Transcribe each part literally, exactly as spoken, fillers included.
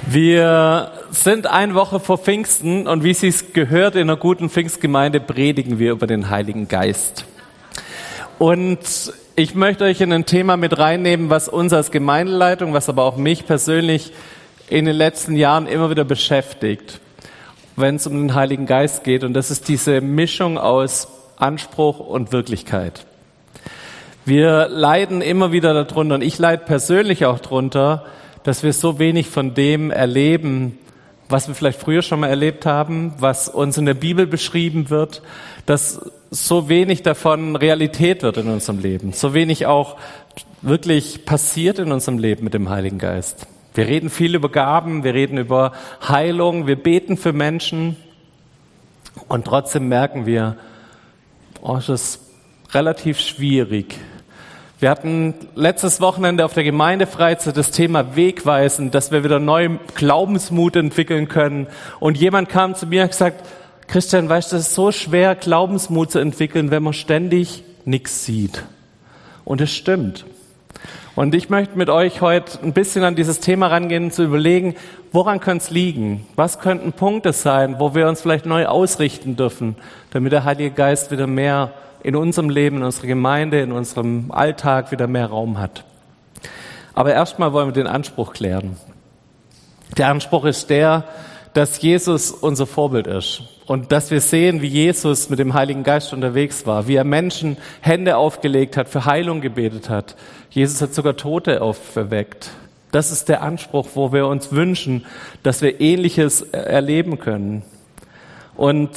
Wir sind eine Woche vor Pfingsten und wie es sich gehört, in einer guten Pfingstgemeinde predigen wir über den Heiligen Geist. Und ich möchte euch in ein Thema mit reinnehmen, was uns als Gemeindeleitung, was aber auch mich persönlich in den letzten Jahren immer wieder beschäftigt, wenn es um den Heiligen Geist geht. Und das ist diese Mischung aus Anspruch und Wirklichkeit. Wir leiden immer wieder darunter, und ich leide persönlich auch darunter, dass wir so wenig von dem erleben, was wir vielleicht früher schon mal erlebt haben, was uns in der Bibel beschrieben wird, dass so wenig davon Realität wird in unserem Leben, so wenig auch wirklich passiert in unserem Leben mit dem Heiligen Geist. Wir reden viel über Gaben, wir reden über Heilung, wir beten für Menschen und trotzdem merken wir, oh, es ist relativ schwierig. Wir hatten letztes Wochenende auf der Gemeindefreizeit das Thema Wegweisen, dass wir wieder neuen Glaubensmut entwickeln können. Und jemand kam zu mir und hat gesagt, Christian, weißt du, es ist so schwer, Glaubensmut zu entwickeln, wenn man ständig nichts sieht. Und es stimmt. Und ich möchte mit euch heute ein bisschen an dieses Thema rangehen, zu überlegen, woran könnte es liegen? Was könnten Punkte sein, wo wir uns vielleicht neu ausrichten dürfen, damit der Heilige Geist wieder mehr in unserem Leben, in unserer Gemeinde, in unserem Alltag wieder mehr Raum hat. Aber erstmal wollen wir den Anspruch klären. Der Anspruch ist der, dass Jesus unser Vorbild ist und dass wir sehen, wie Jesus mit dem Heiligen Geist unterwegs war, wie er Menschen Hände aufgelegt hat, für Heilung gebetet hat. Jesus hat sogar Tote auferweckt. Das ist der Anspruch, wo wir uns wünschen, dass wir Ähnliches erleben können. Und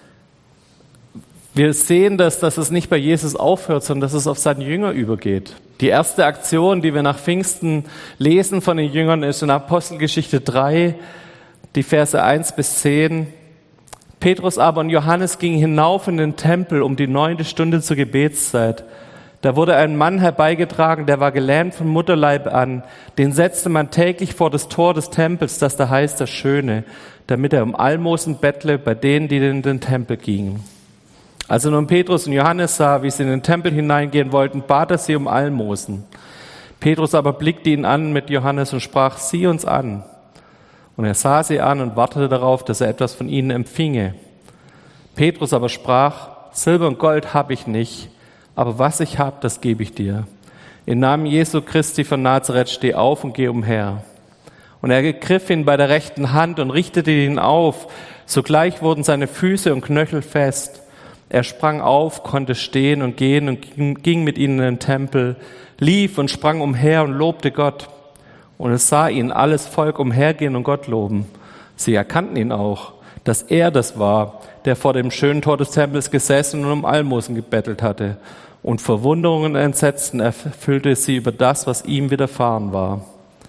wir sehen, dass, dass es nicht bei Jesus aufhört, sondern dass es auf seinen Jünger übergeht. Die erste Aktion, die wir nach Pfingsten lesen von den Jüngern, ist in Apostelgeschichte drei, die Verse eins bis zehn. Petrus aber und Johannes gingen hinauf in den Tempel um die neunte Stunde zur Gebetszeit. Da wurde ein Mann herbeigetragen, der war gelähmt von Mutterleib an. Den setzte man täglich vor das Tor des Tempels, das da heißt das Schöne, damit er um Almosen bettle bei denen, die in den Tempel gingen. Als er nun Petrus und Johannes sah, wie sie in den Tempel hineingehen wollten, bat er sie um Almosen. Petrus aber blickte ihn an mit Johannes und sprach, sieh uns an. Und er sah sie an und wartete darauf, dass er etwas von ihnen empfinge. Petrus aber sprach, Silber und Gold habe ich nicht, aber was ich habe, das gebe ich dir. Im Namen Jesu Christi von Nazareth steh auf und geh umher. Und er ergriff ihn bei der rechten Hand und richtete ihn auf. Sogleich wurden seine Füße und Knöchel fest. Er sprang auf, konnte stehen und gehen und ging mit ihnen in den Tempel, lief und sprang umher und lobte Gott. Und es sah ihn alles Volk umhergehen und Gott loben. Sie erkannten ihn auch, dass er das war, der vor dem schönen Tor des Tempels gesessen und um Almosen gebettelt hatte. Und Verwunderung und Entsetzen erfüllte sie über das, was ihm widerfahren war.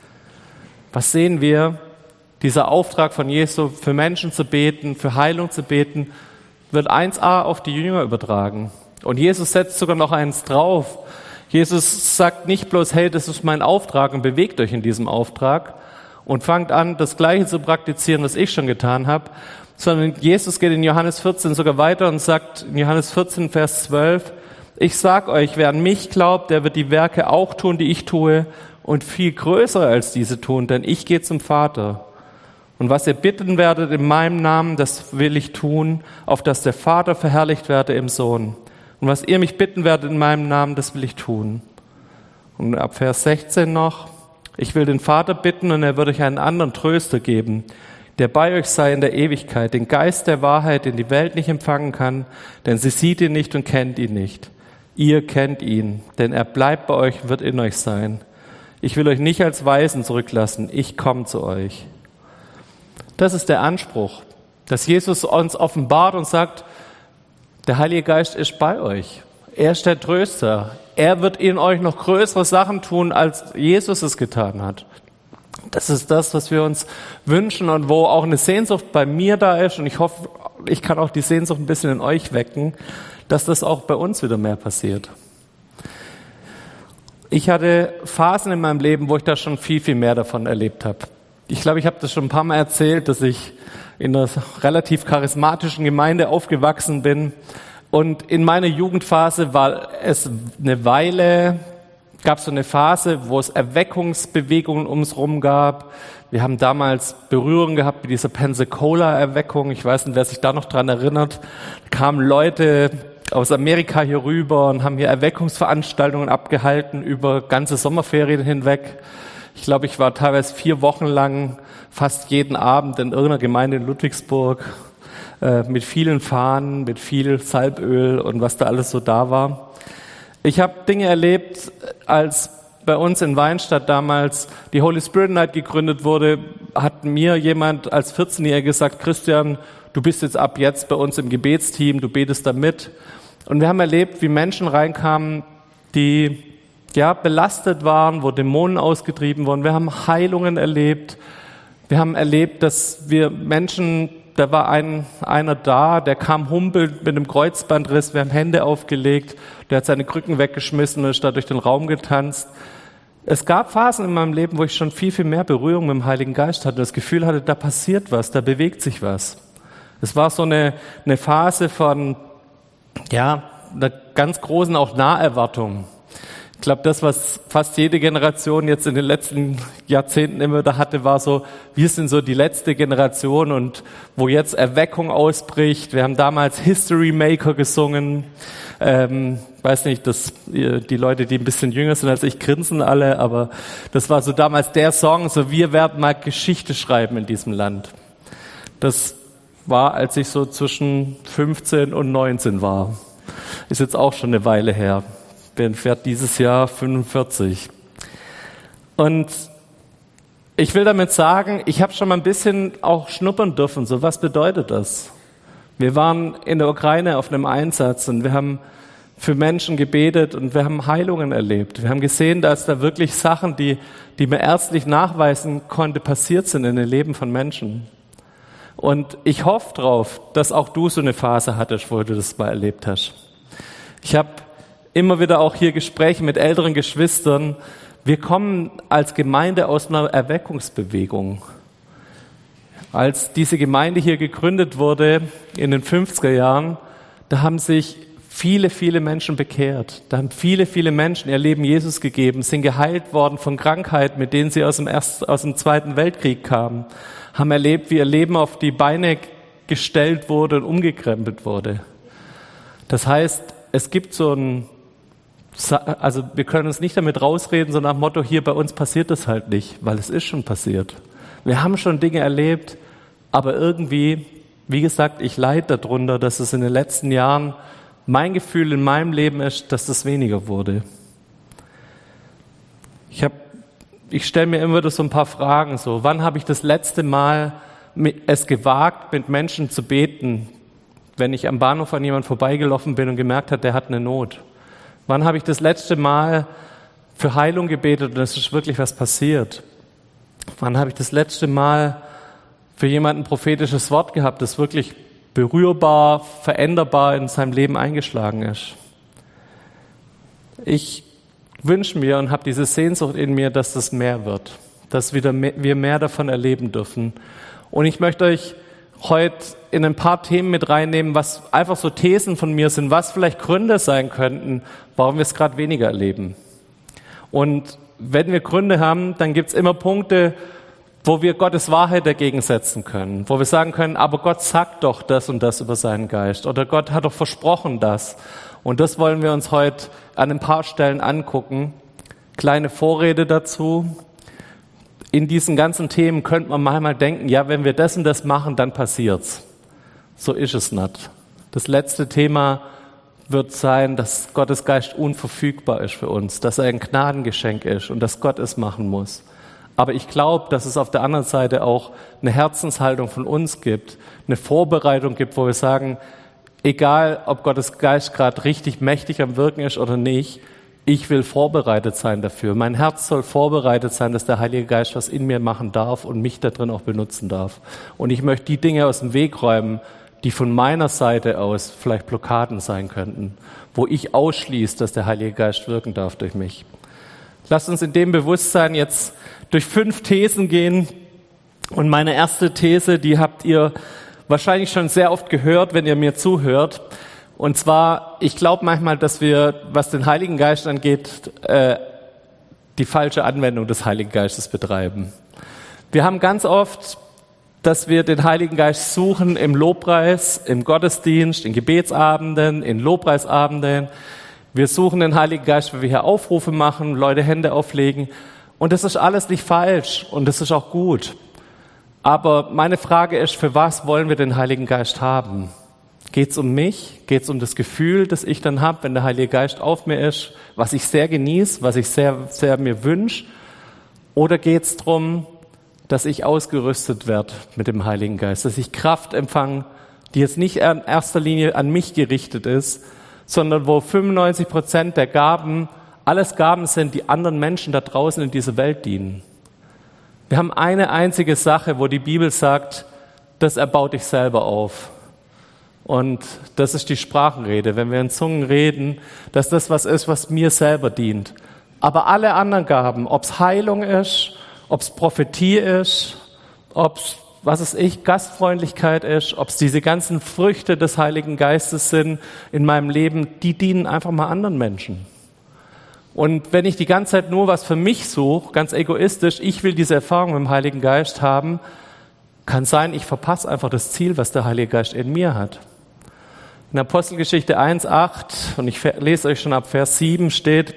Was sehen wir? Dieser Auftrag von Jesu, für Menschen zu beten, für Heilung zu beten, wird eins a auf die Jünger übertragen. Und Jesus setzt sogar noch eins drauf. Jesus sagt nicht bloß, hey, das ist mein Auftrag und bewegt euch in diesem Auftrag und fangt an, das Gleiche zu praktizieren, was ich schon getan habe, sondern Jesus geht in Johannes vierzehn sogar weiter und sagt in Johannes vierzehn, Vers zwölf, ich sag euch, wer an mich glaubt, der wird die Werke auch tun, die ich tue und viel größer als diese tun, denn ich gehe zum Vater. Und was ihr bitten werdet in meinem Namen, das will ich tun, auf dass der Vater verherrlicht werde im Sohn. Und was ihr mich bitten werdet in meinem Namen, das will ich tun. Und ab Vers sechzehn noch, ich will den Vater bitten und er wird euch einen anderen Tröster geben, der bei euch sei in der Ewigkeit, den Geist der Wahrheit, den die Welt nicht empfangen kann, denn sie sieht ihn nicht und kennt ihn nicht. Ihr kennt ihn, denn er bleibt bei euch und wird in euch sein. Ich will euch nicht als Weisen zurücklassen, ich komme zu euch. Das ist der Anspruch, dass Jesus uns offenbart und sagt, der Heilige Geist ist bei euch. Er ist der Tröster. Er wird in euch noch größere Sachen tun, als Jesus es getan hat. Das ist das, was wir uns wünschen und wo auch eine Sehnsucht bei mir da ist. Und ich hoffe, ich kann auch die Sehnsucht ein bisschen in euch wecken, dass das auch bei uns wieder mehr passiert. Ich hatte Phasen in meinem Leben, wo ich da schon viel, viel mehr davon erlebt habe. Ich glaube, ich habe das schon ein paar Mal erzählt, dass ich in einer relativ charismatischen Gemeinde aufgewachsen bin. Und in meiner Jugendphase war es eine Weile gab es so eine Phase, wo es Erweckungsbewegungen ums Rum gab. Wir haben damals Berührung gehabt mit dieser Pensacola-Erweckung. Ich weiß nicht, wer sich da noch dran erinnert. Da kamen Leute aus Amerika hier rüber und haben hier Erweckungsveranstaltungen abgehalten über ganze Sommerferien hinweg. Ich glaube, ich war teilweise vier Wochen lang fast jeden Abend in irgendeiner Gemeinde in Ludwigsburg äh, mit vielen Fahnen, mit viel Salböl und was da alles so da war. Ich habe Dinge erlebt, als bei uns in Weinstadt damals die Holy Spirit Night gegründet wurde, hat mir jemand als vierzehnjähriger gesagt, Christian, du bist jetzt ab jetzt bei uns im Gebetsteam, du betest da mit. Und wir haben erlebt, wie Menschen reinkamen, die ja belastet waren, wo Dämonen ausgetrieben wurden. Wir haben Heilungen erlebt. Wir haben erlebt, dass wir Menschen, da war ein, einer da, der kam humpelnd mit einem Kreuzbandriss, wir haben Hände aufgelegt, der hat seine Krücken weggeschmissen und ist da durch den Raum getanzt. Es gab Phasen in meinem Leben, wo ich schon viel, viel mehr Berührung mit dem Heiligen Geist hatte, das Gefühl hatte, da passiert was, da bewegt sich was. Es war so eine, eine Phase von, ja, einer ganz großen auch Naherwartung. Ich glaube, das, was fast jede Generation jetzt in den letzten Jahrzehnten immer da hatte, war so, wir sind so die letzte Generation und wo jetzt Erweckung ausbricht. Wir haben damals History Maker gesungen. Ähm, weiß nicht, dass die Leute, die ein bisschen jünger sind als ich, grinsen alle, aber das war so damals der Song, so wir werden mal Geschichte schreiben in diesem Land. Das war, als ich so zwischen fünfzehn und neunzehn war. Ist jetzt auch schon eine Weile her. Ich werde dieses Jahr fünfundvierzig. Und ich will damit sagen, ich habe schon mal ein bisschen auch schnuppern dürfen. So, was bedeutet das? Wir waren in der Ukraine auf einem Einsatz und wir haben für Menschen gebetet und wir haben Heilungen erlebt. Wir haben gesehen, dass da wirklich Sachen, die, die man ärztlich nachweisen konnte, passiert sind in den Leben von Menschen. Und ich hoffe drauf, dass auch du so eine Phase hattest, wo du das mal erlebt hast. Ich habe immer wieder auch hier Gespräche mit älteren Geschwistern. Wir kommen als Gemeinde aus einer Erweckungsbewegung. Als diese Gemeinde hier gegründet wurde in den fünfziger Jahren, da haben sich viele, viele Menschen bekehrt. Da haben viele, viele Menschen ihr Leben Jesus gegeben, sind geheilt worden von Krankheiten, mit denen sie aus dem, Ersten, aus dem Zweiten Weltkrieg kamen, haben erlebt, wie ihr Leben auf die Beine gestellt wurde und umgekrempelt wurde. Das heißt, es gibt so ein, also wir können uns nicht damit rausreden, so nach dem Motto, hier bei uns passiert das halt nicht, weil es ist schon passiert. Wir haben schon Dinge erlebt, aber irgendwie, wie gesagt, ich leide darunter, dass es in den letzten Jahren mein Gefühl in meinem Leben ist, dass das weniger wurde. Ich habe, ich stelle mir immer wieder so ein paar Fragen, so, wann habe ich das letzte Mal es gewagt, mit Menschen zu beten, wenn ich am Bahnhof an jemand vorbeigelaufen bin und gemerkt habe, der hat eine Not? Wann habe ich das letzte Mal für Heilung gebetet und es ist wirklich was passiert? Wann habe ich das letzte Mal für jemanden ein prophetisches Wort gehabt, das wirklich berührbar, veränderbar in seinem Leben eingeschlagen ist? Ich wünsche mir und habe diese Sehnsucht in mir, dass das mehr wird, dass wieder mehr, wir mehr davon erleben dürfen. Und ich möchte euch heute in ein paar Themen mit reinnehmen, was einfach so Thesen von mir sind, was vielleicht Gründe sein könnten, warum wir es gerade weniger erleben. Und wenn wir Gründe haben, dann gibt es immer Punkte, wo wir Gottes Wahrheit dagegen setzen können, wo wir sagen können, aber Gott sagt doch das und das über seinen Geist oder Gott hat doch versprochen das. Und das wollen wir uns heute an ein paar Stellen angucken. Kleine Vorrede dazu. In diesen ganzen Themen könnte man manchmal denken, ja, wenn wir das und das machen, dann passiert's. So ist es nicht. Das letzte Thema wird sein, dass Gottes Geist unverfügbar ist für uns, dass er ein Gnadengeschenk ist und dass Gott es machen muss. Aber ich glaube, dass es auf der anderen Seite auch eine Herzenshaltung von uns gibt, eine Vorbereitung gibt, wo wir sagen, egal ob Gottes Geist gerade richtig mächtig am Wirken ist oder nicht, ich will vorbereitet sein dafür. Mein Herz soll vorbereitet sein, dass der Heilige Geist was in mir machen darf und mich da drin auch benutzen darf. Und ich möchte die Dinge aus dem Weg räumen, die von meiner Seite aus vielleicht Blockaden sein könnten, wo ich ausschließe, dass der Heilige Geist wirken darf durch mich. Lasst uns in dem Bewusstsein jetzt durch fünf Thesen gehen. Und meine erste These, die habt ihr wahrscheinlich schon sehr oft gehört, wenn ihr mir zuhört. Und zwar, ich glaube manchmal, dass wir, was den Heiligen Geist angeht, äh, die falsche Anwendung des Heiligen Geistes betreiben. Wir haben ganz oft, dass wir den Heiligen Geist suchen im Lobpreis, im Gottesdienst, in Gebetsabenden, in Lobpreisabenden. Wir suchen den Heiligen Geist, wenn wir hier Aufrufe machen, Leute Hände auflegen. Und das ist alles nicht falsch und das ist auch gut. Aber meine Frage ist, für was wollen wir den Heiligen Geist haben? Geht es um mich? Geht es um das Gefühl, das ich dann habe, wenn der Heilige Geist auf mir ist, was ich sehr genieße, was ich sehr, sehr mir wünsche? Oder geht es darum, dass ich ausgerüstet werde mit dem Heiligen Geist, dass ich Kraft empfange, die jetzt nicht in erster Linie an mich gerichtet ist, sondern wo fünfundneunzig Prozent der Gaben alles Gaben sind, die anderen Menschen da draußen in dieser Welt dienen. Wir haben eine einzige Sache, wo die Bibel sagt, das erbaut dich selber auf. Und das ist die Sprachenrede. Wenn wir in Zungen reden, dass das was ist, was mir selber dient. Aber alle anderen Gaben, ob es Heilung ist, ob es Prophetie ist, ob es, was weiß ich, Gastfreundlichkeit ist, ob es diese ganzen Früchte des Heiligen Geistes sind in meinem Leben, die dienen einfach mal anderen Menschen. Und wenn ich die ganze Zeit nur was für mich suche, ganz egoistisch, ich will diese Erfahrung mit dem Heiligen Geist haben, kann sein, ich verpasse einfach das Ziel, was der Heilige Geist in mir hat. In Apostelgeschichte eins, acht, und ich lese euch schon ab Vers sieben, steht,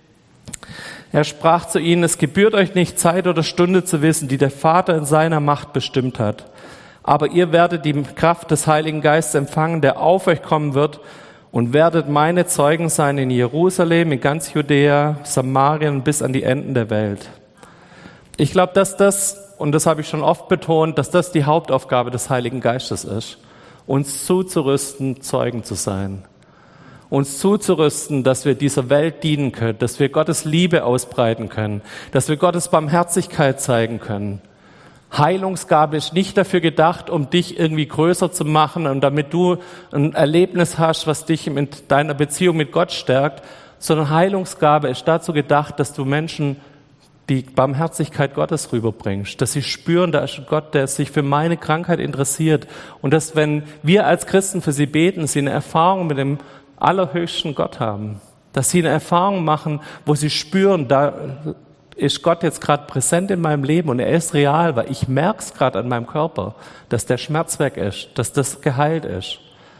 er sprach zu ihnen, es gebührt euch nicht, Zeit oder Stunde zu wissen, die der Vater in seiner Macht bestimmt hat. Aber ihr werdet die Kraft des Heiligen Geistes empfangen, der auf euch kommen wird, und werdet meine Zeugen sein in Jerusalem, in ganz Judäa, Samarien bis an die Enden der Welt. Ich glaube, dass das, und das habe ich schon oft betont, dass das die Hauptaufgabe des Heiligen Geistes ist, uns zuzurüsten, Zeugen zu sein. Uns zuzurüsten, dass wir dieser Welt dienen können, dass wir Gottes Liebe ausbreiten können, dass wir Gottes Barmherzigkeit zeigen können. Heilungsgabe ist nicht dafür gedacht, um dich irgendwie größer zu machen und damit du ein Erlebnis hast, was dich in deiner Beziehung mit Gott stärkt, sondern Heilungsgabe ist dazu gedacht, dass du Menschen die Barmherzigkeit Gottes rüberbringst, dass sie spüren, da ist ein Gott, der sich für meine Krankheit interessiert und dass, wenn wir als Christen für sie beten, sie eine Erfahrung mit dem allerhöchsten Gott haben, dass sie eine Erfahrung machen, wo sie spüren, da ist Gott jetzt gerade präsent in meinem Leben und er ist real, weil ich merke es gerade an meinem Körper, dass der Schmerz weg ist, dass das geheilt ist.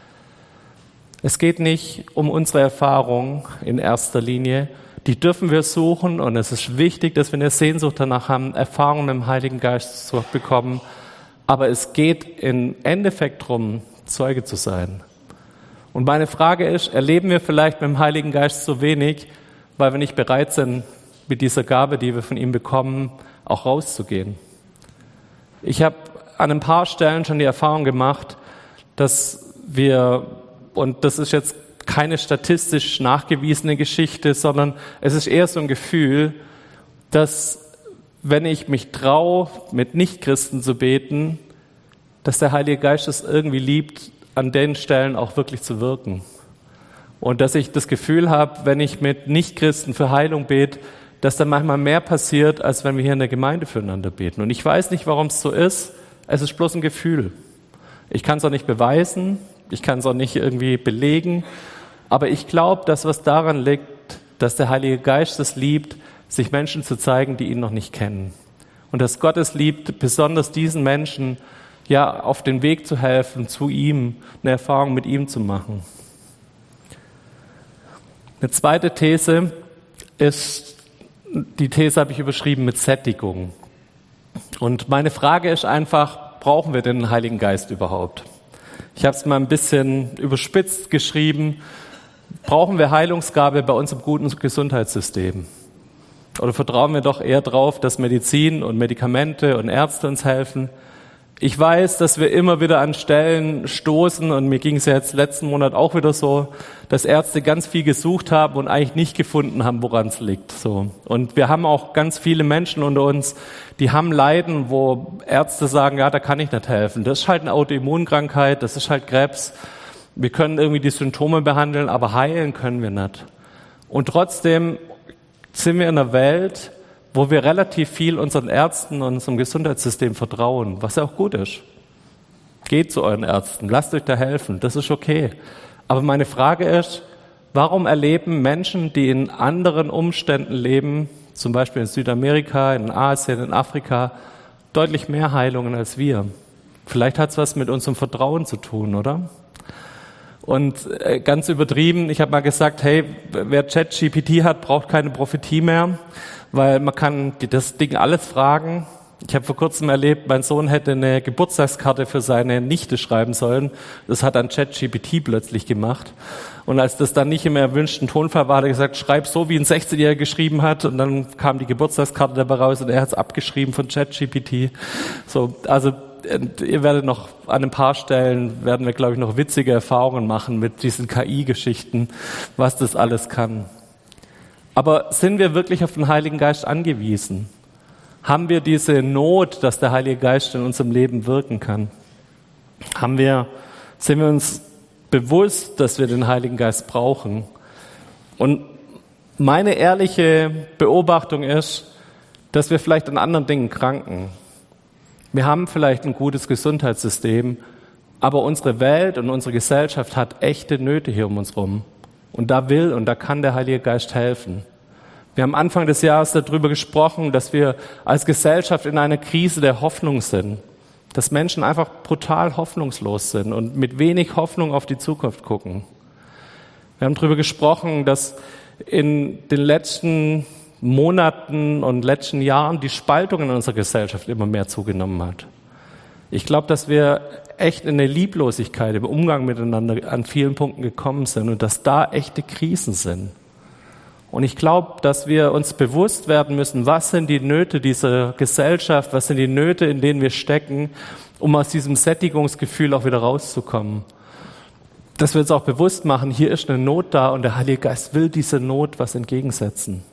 Es geht nicht um unsere Erfahrung in erster Linie, die dürfen wir suchen und es ist wichtig, dass wir eine Sehnsucht danach haben, Erfahrungen mit dem Heiligen Geist zu bekommen, aber es geht im Endeffekt darum, Zeuge zu sein. Und meine Frage ist, erleben wir vielleicht mit dem Heiligen Geist so wenig, weil wir nicht bereit sind, mit dieser Gabe, die wir von ihm bekommen, auch rauszugehen. Ich habe an ein paar Stellen schon die Erfahrung gemacht, dass wir, und das ist jetzt keine statistisch nachgewiesene Geschichte, sondern es ist eher so ein Gefühl, dass wenn ich mich traue, mit Nichtchristen zu beten, dass der Heilige Geist es irgendwie liebt, an den Stellen auch wirklich zu wirken. Und dass ich das Gefühl habe, wenn ich mit Nichtchristen für Heilung bete, dass dann manchmal mehr passiert, als wenn wir hier in der Gemeinde füreinander beten. Und ich weiß nicht, warum es so ist. Es ist bloß ein Gefühl. Ich kann es auch nicht beweisen, ich kann es auch nicht irgendwie belegen, aber ich glaube, dass was daran liegt, dass der Heilige Geist es liebt, sich Menschen zu zeigen, die ihn noch nicht kennen. Und dass Gott es liebt, besonders diesen Menschen ja auf den Weg zu helfen, zu ihm, eine Erfahrung mit ihm zu machen. Eine zweite These ist, die These habe ich überschrieben mit Sättigung. Und meine Frage ist einfach, brauchen wir den Heiligen Geist überhaupt? Ich habe es mal ein bisschen überspitzt geschrieben. Brauchen wir Heilungsgabe bei uns im guten Gesundheitssystem? Oder vertrauen wir doch eher darauf, dass Medizin und Medikamente und Ärzte uns helfen? Ich weiß, dass wir immer wieder an Stellen stoßen, und mir ging es ja jetzt letzten Monat auch wieder so, dass Ärzte ganz viel gesucht haben und eigentlich nicht gefunden haben, woran es liegt. So. Und wir haben auch ganz viele Menschen unter uns, die haben Leiden, wo Ärzte sagen, ja, da kann ich nicht helfen. Das ist halt eine Autoimmunkrankheit, das ist halt Krebs. Wir können irgendwie die Symptome behandeln, aber heilen können wir nicht. Und trotzdem sind wir in einer Welt, wo wir relativ viel unseren Ärzten und unserem Gesundheitssystem vertrauen, was ja auch gut ist. Geht zu euren Ärzten, lasst euch da helfen, das ist okay. Aber meine Frage ist, warum erleben Menschen, die in anderen Umständen leben, zum Beispiel in Südamerika, in Asien, in Afrika, deutlich mehr Heilungen als wir. Vielleicht hat es was mit unserem Vertrauen zu tun, oder? Und äh, ganz übertrieben, ich habe mal gesagt, hey, wer ChatGPT hat, braucht keine Prophetie mehr, weil man kann das Ding alles fragen. Ich habe vor kurzem erlebt, mein Sohn hätte eine Geburtstagskarte für seine Nichte schreiben sollen. Das hat dann ChatGPT plötzlich gemacht. Und als das dann nicht im erwünschten Tonfall war, hat er gesagt, schreib so, wie ein sechzehnjähriger geschrieben hat. Und dann kam die Geburtstagskarte dabei raus und er hat es abgeschrieben von ChatGPT. So, also ihr werdet noch an ein paar Stellen, werden wir, glaube ich, noch witzige Erfahrungen machen mit diesen K I-Geschichten, was das alles kann. Aber sind wir wirklich auf den Heiligen Geist angewiesen? Haben wir diese Not, dass der Heilige Geist in unserem Leben wirken kann? Haben wir, sind wir uns bewusst, dass wir den Heiligen Geist brauchen? Und meine ehrliche Beobachtung ist, dass wir vielleicht an anderen Dingen kranken. Wir haben vielleicht ein gutes Gesundheitssystem, aber unsere Welt und unsere Gesellschaft hat echte Nöte hier um uns rum. Und da will und da kann der Heilige Geist helfen. Wir haben Anfang des Jahres darüber gesprochen, dass wir als Gesellschaft in einer Krise der Hoffnung sind. Dass Menschen einfach brutal hoffnungslos sind und mit wenig Hoffnung auf die Zukunft gucken. Wir haben darüber gesprochen, dass in den letzten Monaten und letzten Jahren die Spaltung in unserer Gesellschaft immer mehr zugenommen hat. Ich glaube, dass wir echt in eine Lieblosigkeit im Umgang miteinander an vielen Punkten gekommen sind und dass da echte Krisen sind. Und ich glaube, dass wir uns bewusst werden müssen, was sind die Nöte dieser Gesellschaft, was sind die Nöte, in denen wir stecken, um aus diesem Sättigungsgefühl auch wieder rauszukommen. Dass wir uns auch bewusst machen, hier ist eine Not da und der Heilige Geist will dieser Not was entgegensetzen.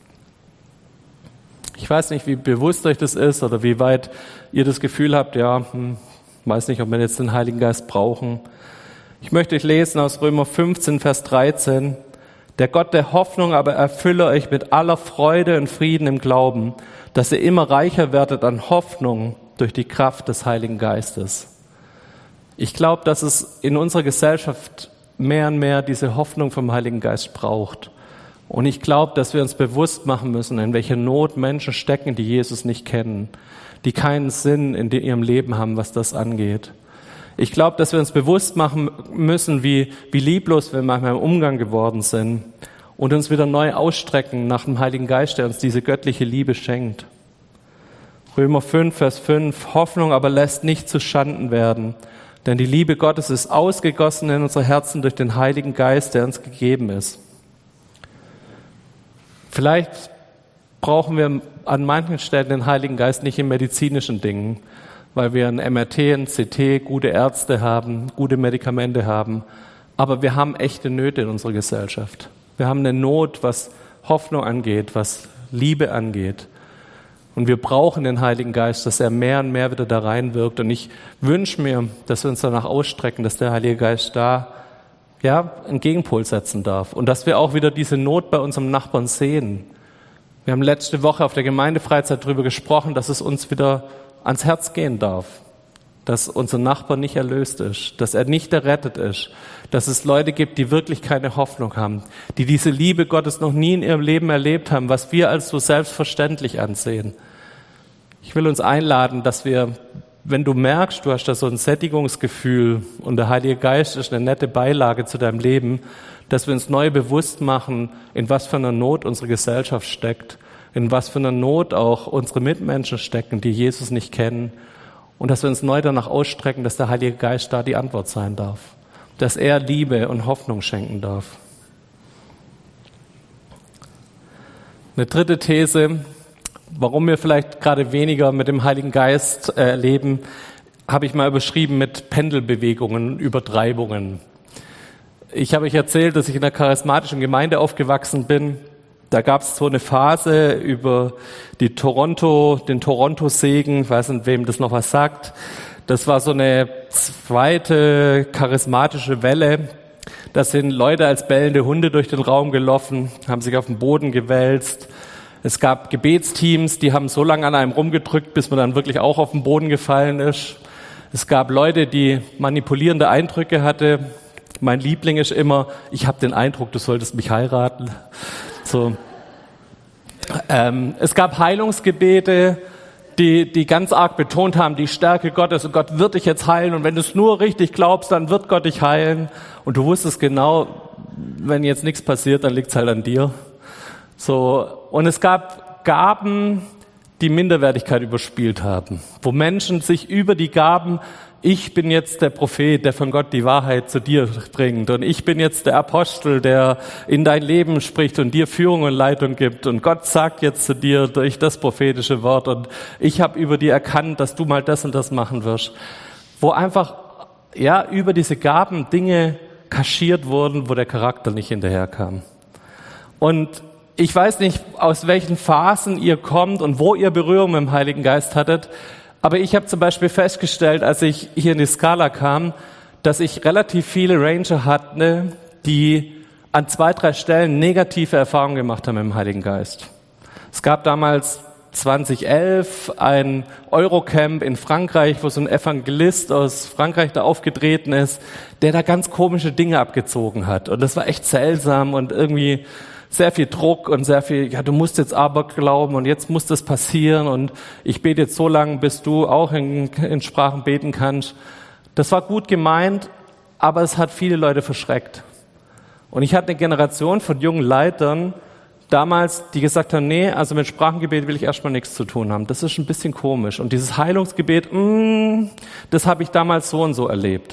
Ich weiß nicht, wie bewusst euch das ist oder wie weit ihr das Gefühl habt, ja, hm, weiß nicht, ob wir jetzt den Heiligen Geist brauchen. Ich möchte euch lesen aus Römer fünfzehn, Vers dreizehn. Der Gott der Hoffnung aber erfülle euch mit aller Freude und Frieden im Glauben, dass ihr immer reicher werdet an Hoffnung durch die Kraft des Heiligen Geistes. Ich glaube, dass es in unserer Gesellschaft mehr und mehr diese Hoffnung vom Heiligen Geist braucht. Und ich glaube, dass wir uns bewusst machen müssen, in welcher Not Menschen stecken, die Jesus nicht kennen, die keinen Sinn in ihrem Leben haben, was das angeht. Ich glaube, dass wir uns bewusst machen müssen, wie, wie lieblos wir manchmal im Umgang geworden sind und uns wieder neu ausstrecken nach dem Heiligen Geist, der uns diese göttliche Liebe schenkt. Römer fünf, Vers fünf, Hoffnung aber lässt nicht zu Schanden werden, denn die Liebe Gottes ist ausgegossen in unsere Herzen durch den Heiligen Geist, der uns gegeben ist. Vielleicht brauchen wir an manchen Stellen den Heiligen Geist nicht in medizinischen Dingen, weil wir ein M R T, ein C T, gute Ärzte haben, gute Medikamente haben. Aber wir haben echte Nöte in unserer Gesellschaft. Wir haben eine Not, was Hoffnung angeht, was Liebe angeht. Und wir brauchen den Heiligen Geist, dass er mehr und mehr wieder da reinwirkt. Und ich wünsche mir, dass wir uns danach ausstrecken, dass der Heilige Geist da ja, einen Gegenpol setzen darf. Und dass wir auch wieder diese Not bei unserem Nachbarn sehen. Wir haben letzte Woche auf der Gemeindefreizeit darüber gesprochen, dass es uns wieder ans Herz gehen darf, dass unser Nachbar nicht erlöst ist, dass er nicht errettet ist, dass es Leute gibt, die wirklich keine Hoffnung haben, die diese Liebe Gottes noch nie in ihrem Leben erlebt haben, was wir als so selbstverständlich ansehen. Ich will uns einladen, dass wir, wenn du merkst, du hast da so ein Sättigungsgefühl und der Heilige Geist ist eine nette Beilage zu deinem Leben, dass wir uns neu bewusst machen, in was für einer Not unsere Gesellschaft steckt, in was für einer Not auch unsere Mitmenschen stecken, die Jesus nicht kennen. Und dass wir uns neu danach ausstrecken, dass der Heilige Geist da die Antwort sein darf. Dass er Liebe und Hoffnung schenken darf. Eine dritte These, warum wir vielleicht gerade weniger mit dem Heiligen Geist erleben, habe ich mal überschrieben mit Pendelbewegungen, Übertreibungen. Ich habe euch erzählt, dass ich in einer charismatischen Gemeinde aufgewachsen bin. Da gab es so eine Phase über die Toronto, den Toronto-Segen, ich weiß nicht, wem das noch was sagt. Das war so eine zweite charismatische Welle. Da sind Leute als bellende Hunde durch den Raum gelaufen, haben sich auf den Boden gewälzt. Es gab Gebetsteams, die haben so lange an einem rumgedrückt, bis man dann wirklich auch auf den Boden gefallen ist. Es gab Leute, die manipulierende Eindrücke hatte. Mein Liebling ist immer, ich habe den Eindruck, du solltest mich heiraten. So. Ähm, es gab Heilungsgebete, die, die ganz arg betont haben, die Stärke Gottes, und Gott wird dich jetzt heilen, und wenn du es nur richtig glaubst, dann wird Gott dich heilen. Und du wusstest genau, wenn jetzt nichts passiert, dann liegt es halt an dir. So. Und es gab Gaben, die Minderwertigkeit überspielt haben, wo Menschen sich über die Gaben, ich bin jetzt der Prophet, der von Gott die Wahrheit zu dir bringt, und ich bin jetzt der Apostel, der in dein Leben spricht und dir Führung und Leitung gibt, und Gott sagt jetzt zu dir durch das prophetische Wort, und ich habe über dir erkannt, dass du mal das und das machen wirst, wo einfach ja über diese Gaben Dinge kaschiert wurden, wo der Charakter nicht hinterherkam. Und ich weiß nicht, aus welchen Phasen ihr kommt und wo ihr Berührung mit dem Heiligen Geist hattet, aber ich habe zum Beispiel festgestellt, als ich hier in die Skala kam, dass ich relativ viele Ranger hatte, die an zwei, drei Stellen negative Erfahrungen gemacht haben mit dem Heiligen Geist. Es gab damals zwanzig elf ein Eurocamp in Frankreich, wo so ein Evangelist aus Frankreich da aufgetreten ist, der da ganz komische Dinge abgezogen hat. Und das war echt seltsam und irgendwie sehr viel Druck und sehr viel, ja, du musst jetzt aber glauben und jetzt muss das passieren und ich bete jetzt so lange, bis du auch in, in Sprachen beten kannst. Das war gut gemeint, aber es hat viele Leute verschreckt. Und ich hatte eine Generation von jungen Leitern damals, die gesagt haben, nee, also mit Sprachengebet will ich erstmal nichts zu tun haben. Das ist ein bisschen komisch. Und dieses Heilungsgebet, mh, das habe ich damals so und so erlebt.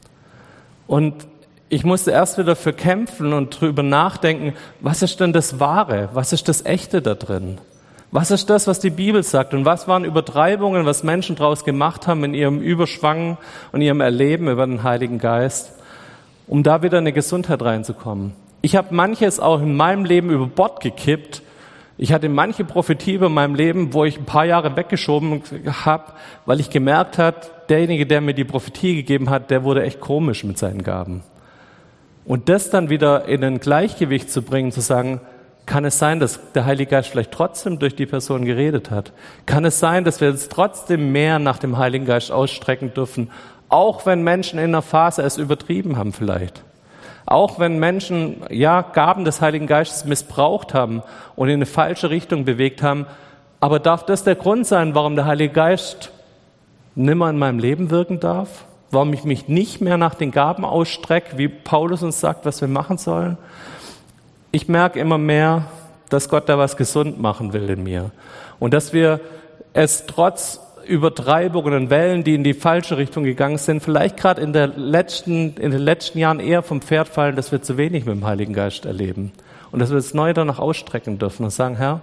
Und ich musste erst wieder dafür kämpfen und drüber nachdenken, was ist denn das Wahre? Was ist das Echte da drin? Was ist das, was die Bibel sagt? Und was waren Übertreibungen, was Menschen daraus gemacht haben in ihrem Überschwang und ihrem Erleben über den Heiligen Geist, um da wieder in eine Gesundheit reinzukommen? Ich habe manches auch in meinem Leben über Bord gekippt. Ich hatte manche Prophetie über meinem Leben, wo ich ein paar Jahre weggeschoben habe, weil ich gemerkt habe, derjenige, der mir die Prophetie gegeben hat, der wurde echt komisch mit seinen Gaben. Und das dann wieder in ein Gleichgewicht zu bringen, zu sagen, kann es sein, dass der Heilige Geist vielleicht trotzdem durch die Person geredet hat? Kann es sein, dass wir uns trotzdem mehr nach dem Heiligen Geist ausstrecken dürfen, auch wenn Menschen in einer Phase es übertrieben haben vielleicht? Auch wenn Menschen, ja, Gaben des Heiligen Geistes missbraucht haben und in eine falsche Richtung bewegt haben, aber darf das der Grund sein, warum der Heilige Geist nimmer in meinem Leben wirken darf? Warum ich mich nicht mehr nach den Gaben ausstrecke, wie Paulus uns sagt, was wir machen sollen? Ich merke immer mehr, dass Gott da was gesund machen will in mir. Und dass wir es trotz Übertreibungen und Wellen, die in die falsche Richtung gegangen sind, vielleicht gerade in der letzten, in den letzten Jahren eher vom Pferd fallen, dass wir zu wenig mit dem Heiligen Geist erleben. Und dass wir es neu danach ausstrecken dürfen und sagen, Herr,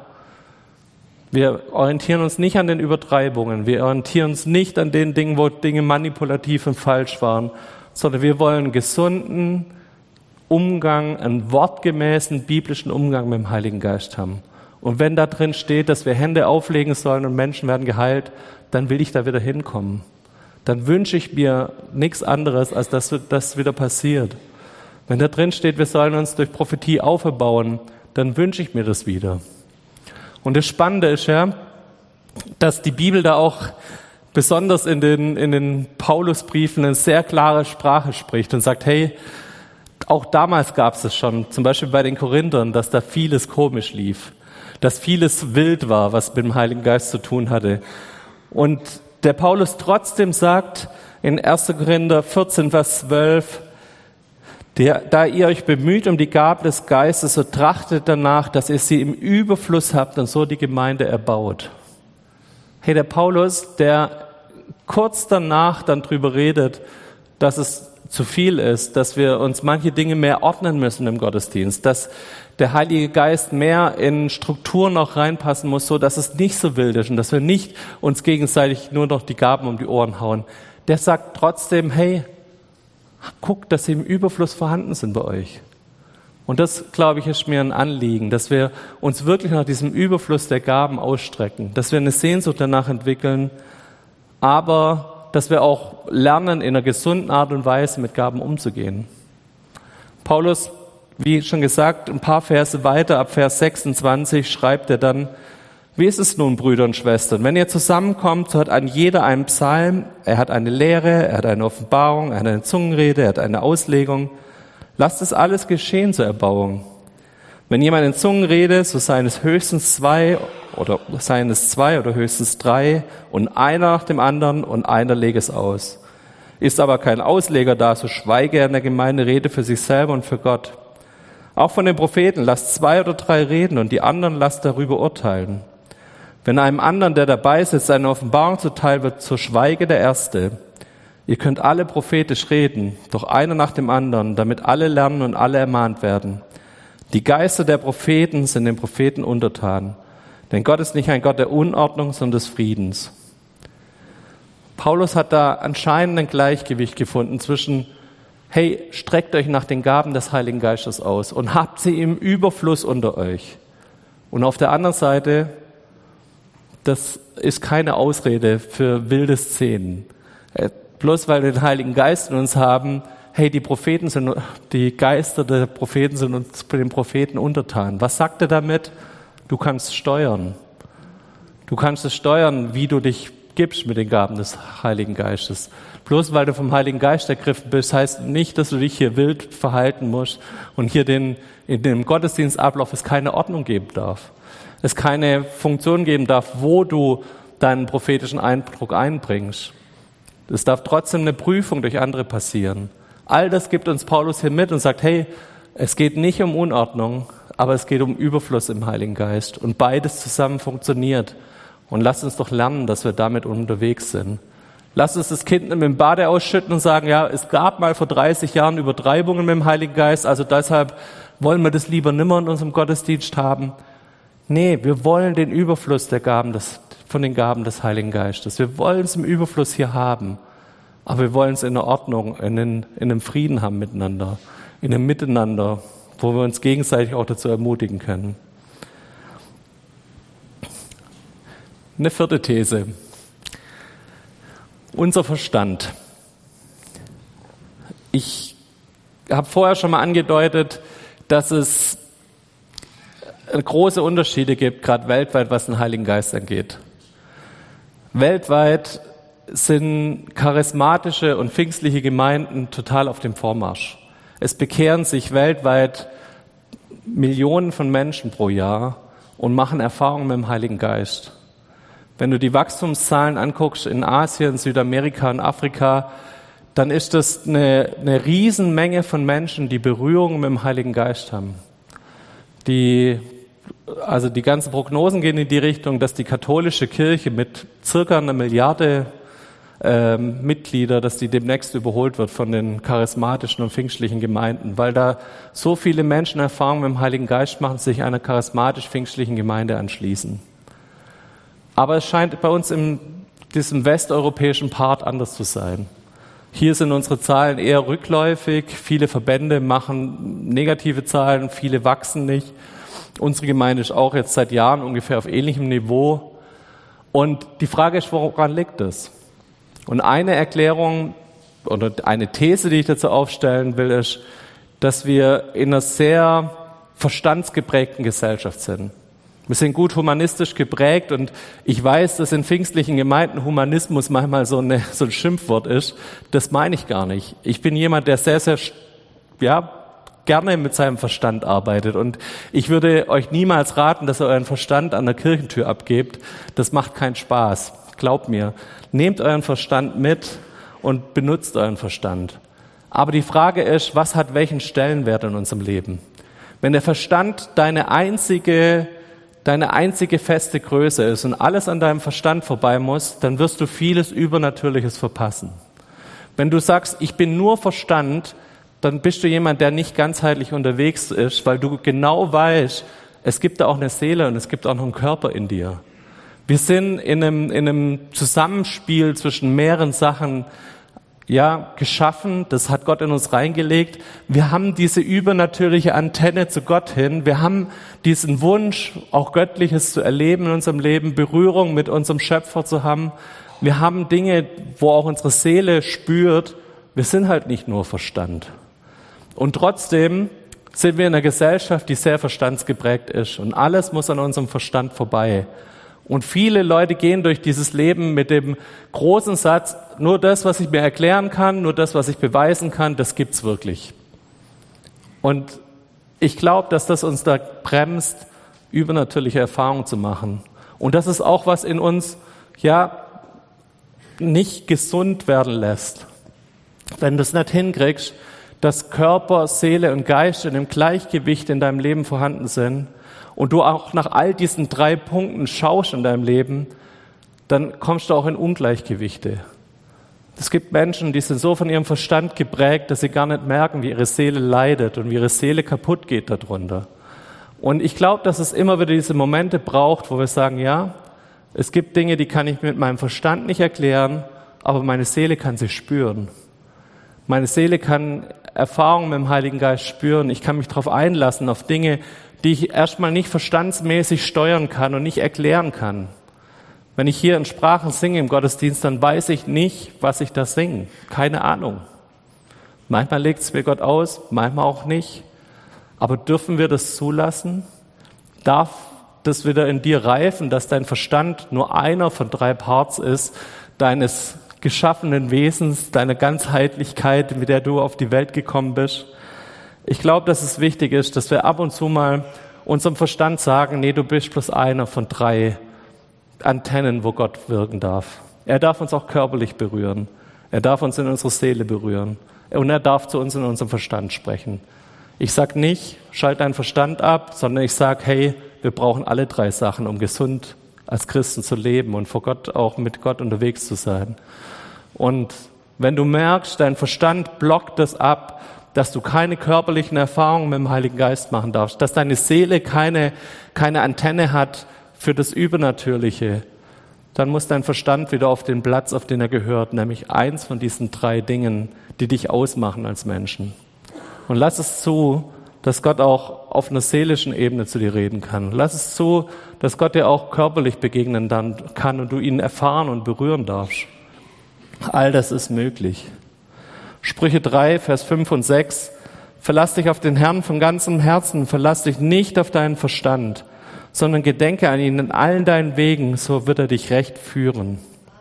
wir orientieren uns nicht an den Übertreibungen, wir orientieren uns nicht an den Dingen, wo Dinge manipulativ und falsch waren, sondern wir wollen einen gesunden Umgang, einen wortgemäßen biblischen Umgang mit dem Heiligen Geist haben. Und wenn da drin steht, dass wir Hände auflegen sollen und Menschen werden geheilt, dann will ich da wieder hinkommen. Dann wünsche ich mir nichts anderes, als dass das wieder passiert. Wenn da drin steht, wir sollen uns durch Prophetie auferbauen, dann wünsche ich mir das wieder. Und das Spannende ist ja, dass die Bibel da auch besonders in den, in den Paulusbriefen eine sehr klare Sprache spricht und sagt, hey, auch damals gab es es schon, zum Beispiel bei den Korinthern, dass da vieles komisch lief, dass vieles wild war, was mit dem Heiligen Geist zu tun hatte. Und der Paulus trotzdem sagt in erster Korinther vierzehn, Vers zwölf, Der, da ihr euch bemüht um die Gaben des Geistes, so trachtet danach, dass ihr sie im Überfluss habt und so die Gemeinde erbaut. Hey, der Paulus, der kurz danach dann drüber redet, dass es zu viel ist, dass wir uns manche Dinge mehr ordnen müssen im Gottesdienst, dass der Heilige Geist mehr in Strukturen noch reinpassen muss, so dass es nicht so wild ist und dass wir nicht uns gegenseitig nur noch die Gaben um die Ohren hauen. Der sagt trotzdem, hey, guckt, dass sie im Überfluss vorhanden sind bei euch. Und das, glaube ich, ist mir ein Anliegen, dass wir uns wirklich nach diesem Überfluss der Gaben ausstrecken, dass wir eine Sehnsucht danach entwickeln, aber dass wir auch lernen, in einer gesunden Art und Weise mit Gaben umzugehen. Paulus, wie schon gesagt, ein paar Verse weiter, ab Vers sechsundzwanzig, schreibt er dann, wie ist es nun, Brüder und Schwestern? Wenn ihr zusammenkommt, so hat ein jeder einen Psalm, er hat eine Lehre, er hat eine Offenbarung, er hat eine Zungenrede, er hat eine Auslegung. Lasst es alles geschehen zur Erbauung. Wenn jemand in Zungen redet, so seien es höchstens zwei oder seien es zwei oder höchstens drei und einer nach dem anderen und einer lege es aus. Ist aber kein Ausleger da, so schweige er in der Gemeinde, rede für sich selber und für Gott. Auch von den Propheten, lasst zwei oder drei reden und die anderen lasst darüber urteilen. Wenn einem anderen, der dabei sitzt, eine Offenbarung zuteil wird, so schweige der Erste. Ihr könnt alle prophetisch reden, doch einer nach dem anderen, damit alle lernen und alle ermahnt werden. Die Geister der Propheten sind den Propheten untertan. Denn Gott ist nicht ein Gott der Unordnung, sondern des Friedens. Paulus hat da anscheinend ein Gleichgewicht gefunden zwischen, hey, streckt euch nach den Gaben des Heiligen Geistes aus und habt sie im Überfluss unter euch. Und auf der anderen Seite, das ist keine Ausrede für wilde Szenen. Bloß weil wir den Heiligen Geist in uns haben, hey, die Propheten sind, die Geister der Propheten sind uns den Propheten untertan. Was sagt er damit? Du kannst steuern. Du kannst es steuern, wie du dich gibst mit den Gaben des Heiligen Geistes. Bloß weil du vom Heiligen Geist ergriffen bist, heißt nicht, dass du dich hier wild verhalten musst und hier den, in dem Gottesdienstablauf es keine Ordnung geben darf. Es keine Funktion geben darf, wo du deinen prophetischen Eindruck einbringst. Es darf trotzdem eine Prüfung durch andere passieren. All das gibt uns Paulus hier mit und sagt, hey, es geht nicht um Unordnung, aber es geht um Überfluss im Heiligen Geist. Und beides zusammen funktioniert. Und lasst uns doch lernen, dass wir damit unterwegs sind. Lasst uns das Kind nicht mit dem Bade ausschütten und sagen, ja, es gab mal vor dreißig Jahren Übertreibungen mit dem Heiligen Geist, also deshalb wollen wir das lieber nimmer in unserem Gottesdienst haben. Nee, wir wollen den Überfluss der Gaben des, von den Gaben des Heiligen Geistes. Wir wollen es im Überfluss hier haben. Aber wir wollen es in der Ordnung, in, in einem Frieden haben miteinander, in einem Miteinander, wo wir uns gegenseitig auch dazu ermutigen können. Eine vierte These. Unser Verstand. Ich habe vorher schon mal angedeutet, dass es große Unterschiede gibt, gerade weltweit, was den Heiligen Geist angeht. Weltweit sind charismatische und pfingstliche Gemeinden total auf dem Vormarsch. Es bekehren sich weltweit Millionen von Menschen pro Jahr und machen Erfahrungen mit dem Heiligen Geist. Wenn du die Wachstumszahlen anguckst in Asien, Südamerika und Afrika, dann ist das eine, eine Riesenmenge von Menschen, die Berührung mit dem Heiligen Geist haben. Die, also die ganzen Prognosen gehen in die Richtung, dass die katholische Kirche mit circa einer Milliarde ähm, Mitglieder, dass die demnächst überholt wird von den charismatischen und pfingstlichen Gemeinden, weil da so viele Menschen Erfahrungen mit dem Heiligen Geist machen, sich einer charismatisch-pfingstlichen Gemeinde anschließen. Aber es scheint bei uns in diesem westeuropäischen Part anders zu sein. Hier sind unsere Zahlen eher rückläufig. Viele Verbände machen negative Zahlen, viele wachsen nicht. Unsere Gemeinde ist auch jetzt seit Jahren ungefähr auf ähnlichem Niveau. Und die Frage ist, woran liegt das? Und eine Erklärung oder eine These, die ich dazu aufstellen will, ist, dass wir in einer sehr verstandsgeprägten Gesellschaft sind. Wir sind gut humanistisch geprägt und ich weiß, dass in pfingstlichen Gemeinden Humanismus manchmal so, eine, so ein Schimpfwort ist. Das meine ich gar nicht. Ich bin jemand, der sehr, sehr ja, gerne mit seinem Verstand arbeitet und ich würde euch niemals raten, dass ihr euren Verstand an der Kirchentür abgebt. Das macht keinen Spaß. Glaubt mir. Nehmt euren Verstand mit und benutzt euren Verstand. Aber die Frage ist, was hat welchen Stellenwert in unserem Leben? Wenn der Verstand deine einzige deine einzige feste Größe ist und alles an deinem Verstand vorbei muss, dann wirst du vieles Übernatürliches verpassen. Wenn du sagst, ich bin nur Verstand, dann bist du jemand, der nicht ganzheitlich unterwegs ist, weil du genau weißt, es gibt da auch eine Seele und es gibt auch noch einen Körper in dir. Wir sind in einem, in einem Zusammenspiel zwischen mehreren Sachen ja, geschaffen, das hat Gott in uns reingelegt. Wir haben diese übernatürliche Antenne zu Gott hin. Wir haben diesen Wunsch, auch Göttliches zu erleben in unserem Leben, Berührung mit unserem Schöpfer zu haben. Wir haben Dinge, wo auch unsere Seele spürt, wir sind halt nicht nur Verstand. Und trotzdem sind wir in einer Gesellschaft, die sehr verstandsgeprägt ist. Und alles muss an unserem Verstand vorbei. Und viele Leute gehen durch dieses Leben mit dem großen Satz, nur das, was ich mir erklären kann, nur das, was ich beweisen kann, das gibt's wirklich. Und Ich glaube, dass das uns da bremst, übernatürliche Erfahrungen zu machen. Und das ist auch, was in uns ja nicht gesund werden lässt. Wenn du es nicht hinkriegst, dass Körper, Seele und Geist in einem Gleichgewicht in deinem Leben vorhanden sind und du auch nach all diesen drei Punkten schaust in deinem Leben, dann kommst du auch in Ungleichgewichte. Es gibt Menschen, die sind so von ihrem Verstand geprägt, dass sie gar nicht merken, wie ihre Seele leidet und wie ihre Seele kaputt geht darunter. Und ich glaube, dass es immer wieder diese Momente braucht, wo wir sagen, ja, es gibt Dinge, die kann ich mit meinem Verstand nicht erklären, aber meine Seele kann sie spüren. Meine Seele kann Erfahrungen mit dem Heiligen Geist spüren. Ich kann mich darauf einlassen, auf Dinge, die ich erstmal nicht verstandsmäßig steuern kann und nicht erklären kann. Wenn ich hier in Sprachen singe im Gottesdienst, dann weiß ich nicht, was ich da singe. Keine Ahnung. Manchmal legt es mir Gott aus, manchmal auch nicht. Aber dürfen wir das zulassen? Darf das wieder in dir reifen, dass dein Verstand nur einer von drei Parts ist, deines geschaffenen Wesens, deiner Ganzheitlichkeit, mit der du auf die Welt gekommen bist? Ich glaube, dass es wichtig ist, dass wir ab und zu mal unserem Verstand sagen, nee, du bist bloß einer von drei Antennen, wo Gott wirken darf. Er darf uns auch körperlich berühren. Er darf uns in unsere Seele berühren. Und er darf zu uns in unserem Verstand sprechen. Ich sage nicht, schalt deinen Verstand ab, sondern ich sage, hey, wir brauchen alle drei Sachen, um gesund als Christen zu leben und vor Gott auch mit Gott unterwegs zu sein. Und wenn du merkst, dein Verstand blockt das ab, dass du keine körperlichen Erfahrungen mit dem Heiligen Geist machen darfst, dass deine Seele keine, keine Antenne hat für das Übernatürliche, dann muss dein Verstand wieder auf den Platz, auf den er gehört, nämlich eins von diesen drei Dingen, die dich ausmachen als Menschen. Und lass es zu, dass Gott auch auf einer seelischen Ebene zu dir reden kann. Lass es zu, dass Gott dir auch körperlich begegnen dann kann und du ihn erfahren und berühren darfst. All das ist möglich. Sprüche drei, Vers fünf und sechs. Verlass dich auf den Herrn von ganzem Herzen, verlass dich nicht auf deinen Verstand, sondern gedenke an ihn in allen deinen Wegen, so wird er dich recht führen.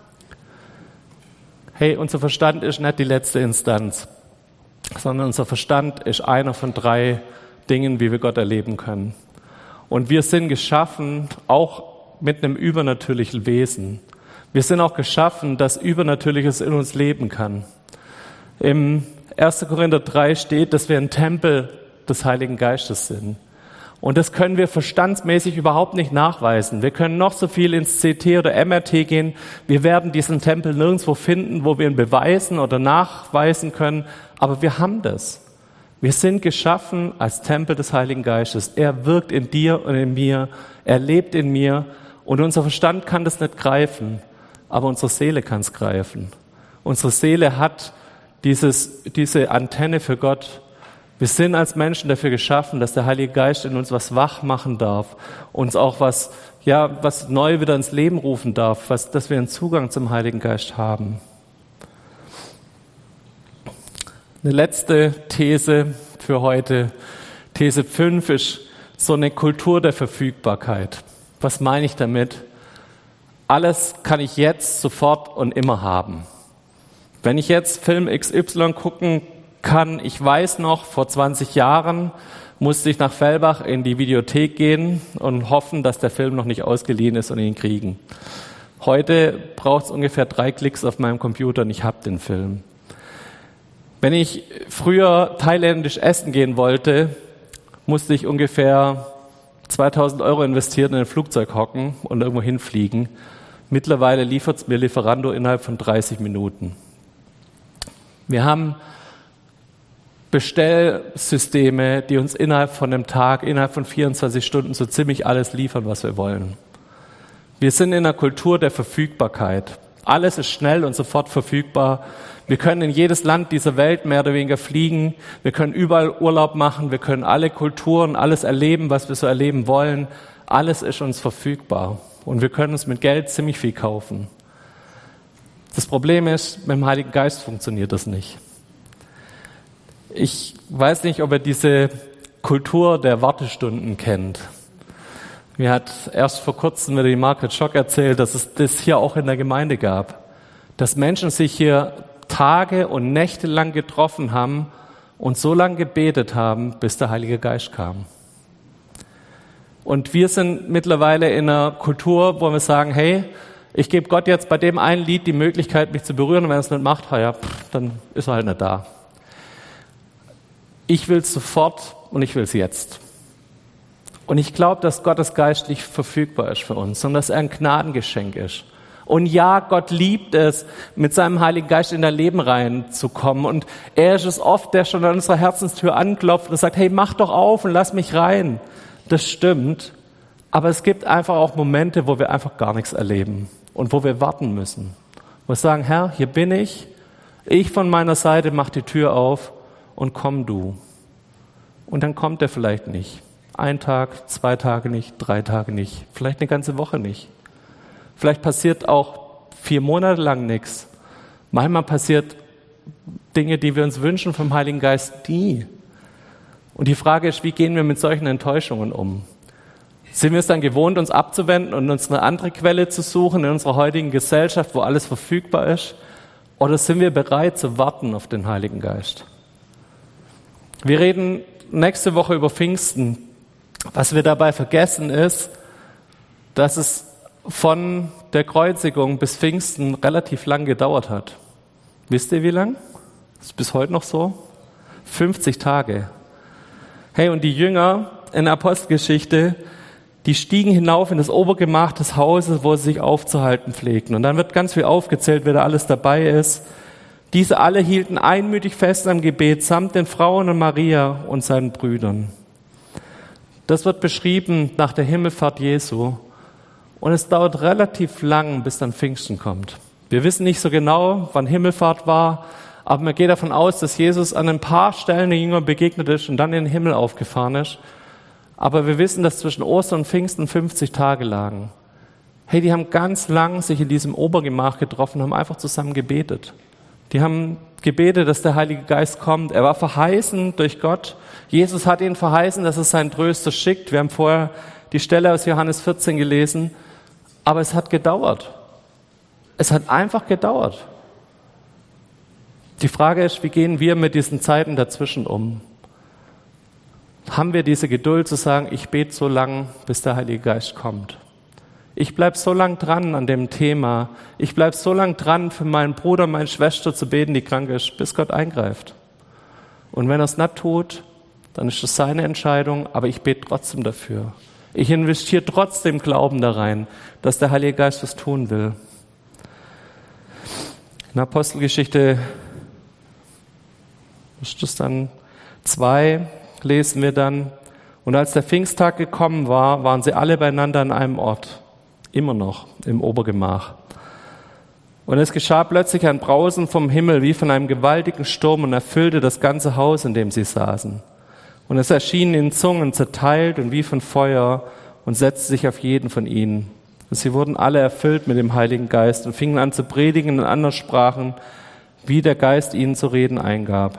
Hey, unser Verstand ist nicht die letzte Instanz, sondern unser Verstand ist einer von drei Dingen, wie wir Gott erleben können. Und wir sind geschaffen, auch mit einem übernatürlichen Wesen. Wir sind auch geschaffen, dass Übernatürliches in uns leben kann. Im ersten Korinther drei steht, dass wir ein Tempel des Heiligen Geistes sind. Und das können wir verstandsmäßig überhaupt nicht nachweisen. Wir können noch so viel ins C T oder M R T gehen. Wir werden diesen Tempel nirgendwo finden, wo wir ihn beweisen oder nachweisen können. Aber wir haben das. Wir sind geschaffen als Tempel des Heiligen Geistes. Er wirkt in dir und in mir. Er lebt in mir. Und unser Verstand kann das nicht greifen. Aber unsere Seele kann es greifen. Unsere Seele hat dieses, diese Antenne für Gott. Wir sind als Menschen dafür geschaffen, dass der Heilige Geist in uns was wach machen darf, uns auch was, ja, was neu wieder ins Leben rufen darf, was, dass wir einen Zugang zum Heiligen Geist haben. Eine letzte These für heute, These fünf, ist so eine Kultur der Verfügbarkeit. Was meine ich damit? Alles kann ich jetzt, sofort und immer haben. Wenn ich jetzt Film X Y gucken kann, ich weiß noch, vor zwanzig Jahren musste ich nach Fellbach in die Videothek gehen und hoffen, dass der Film noch nicht ausgeliehen ist und ihn kriegen. Heute braucht es ungefähr drei Klicks auf meinem Computer und ich habe den Film. Wenn ich früher thailändisch essen gehen wollte, musste ich ungefähr zweitausend Euro investieren in ein Flugzeug hocken und irgendwo hinfliegen. Mittlerweile liefert es mir Lieferando innerhalb von dreißig Minuten. Wir haben Bestellsysteme, die uns innerhalb von einem Tag, innerhalb von vierundzwanzig Stunden so ziemlich alles liefern, was wir wollen. Wir sind in einer Kultur der Verfügbarkeit. Alles ist schnell und sofort verfügbar. Wir können in jedes Land dieser Welt mehr oder weniger fliegen. Wir können überall Urlaub machen. Wir können alle Kulturen, alles erleben, was wir so erleben wollen. Alles ist uns verfügbar. Und wir können uns mit Geld ziemlich viel kaufen. Das Problem ist, mit dem Heiligen Geist funktioniert das nicht. Ich weiß nicht, ob ihr diese Kultur der Wartestunden kennt. Mir hat erst vor kurzem wieder die Margret Schock erzählt, dass es das hier auch in der Gemeinde gab. Dass Menschen sich hier Tage und Nächte lang getroffen haben, und so lange gebetet haben, bis der Heilige Geist kam. Und wir sind mittlerweile in einer Kultur, wo wir sagen, hey, ich gebe Gott jetzt bei dem einen Lied die Möglichkeit, mich zu berühren, und wenn er es nicht macht, ja, pff, dann ist er halt nicht da. Ich will es sofort und ich will es jetzt. Und ich glaube, dass Gottes Geist nicht verfügbar ist für uns, sondern dass er ein Gnadengeschenk ist. Und ja, Gott liebt es, mit seinem Heiligen Geist in dein Leben reinzukommen. Und er ist es oft, der schon an unserer Herzenstür anklopft und sagt, hey, mach doch auf und lass mich rein. Das stimmt. Aber es gibt einfach auch Momente, wo wir einfach gar nichts erleben und wo wir warten müssen. Wo wir sagen, Herr, hier bin ich. Ich von meiner Seite mach die Tür auf und komm du. Und dann kommt er vielleicht nicht. Ein Tag, zwei Tage nicht, drei Tage nicht, vielleicht eine ganze Woche nicht. Vielleicht passiert auch vier Monate lang nichts. Manchmal passiert Dinge, die wir uns wünschen vom Heiligen Geist, nie. Und die Frage ist, wie gehen wir mit solchen Enttäuschungen um? Sind wir es dann gewohnt, uns abzuwenden und uns eine andere Quelle zu suchen in unserer heutigen Gesellschaft, wo alles verfügbar ist? Oder sind wir bereit zu warten auf den Heiligen Geist? Wir reden nächste Woche über Pfingsten. Was wir dabei vergessen ist, dass es von der Kreuzigung bis Pfingsten relativ lang gedauert hat. Wisst ihr wie lang? Ist bis heute noch so? fünfzig Tage. Hey, und die Jünger in der Apostelgeschichte, die stiegen hinauf in das Obergemach des Hauses, wo sie sich aufzuhalten pflegten. Und dann wird ganz viel aufgezählt, wer da alles dabei ist. Diese alle hielten einmütig fest am Gebet, samt den Frauen und Maria und seinen Brüdern. Das wird beschrieben nach der Himmelfahrt Jesu. Und es dauert relativ lang, bis dann Pfingsten kommt. Wir wissen nicht so genau, wann Himmelfahrt war, aber man geht davon aus, dass Jesus an ein paar Stellen den Jüngern begegnet ist und dann in den Himmel aufgefahren ist. Aber wir wissen, dass zwischen Ostern und Pfingsten fünfzig Tage lagen. Hey, die haben ganz lang sich in diesem Obergemach getroffen, haben einfach zusammen gebetet. Die haben gebetet, dass der Heilige Geist kommt. Er war verheißen durch Gott. Jesus hat ihnen verheißen, dass er seinen Tröster schickt. Wir haben vorher die Stelle aus Johannes vierzehn gelesen. Aber es hat gedauert. Es hat einfach gedauert. Die Frage ist, wie gehen wir mit diesen Zeiten dazwischen um? Haben wir diese Geduld zu sagen, ich bete so lang, bis der Heilige Geist kommt? Ich bleibe so lang dran an dem Thema. Ich bleibe so lang dran, für meinen Bruder, meine Schwester zu beten, die krank ist, bis Gott eingreift. Und wenn er es nicht tut, dann ist das seine Entscheidung, aber ich bete trotzdem dafür. Ich investiere trotzdem Glauben da rein, dass der Heilige Geist was tun will. In Apostelgeschichte, ist das dann zwei, lesen wir dann, und als der Pfingsttag gekommen war, waren sie alle beieinander an einem Ort. Immer noch im Obergemach. Und es geschah plötzlich ein Brausen vom Himmel wie von einem gewaltigen Sturm und erfüllte das ganze Haus, in dem sie saßen. Und es erschienen ihnen Zungen zerteilt und wie von Feuer und setzte sich auf jeden von ihnen. Und sie wurden alle erfüllt mit dem Heiligen Geist und fingen an zu predigen in anderen Sprachen, wie der Geist ihnen zu reden eingab.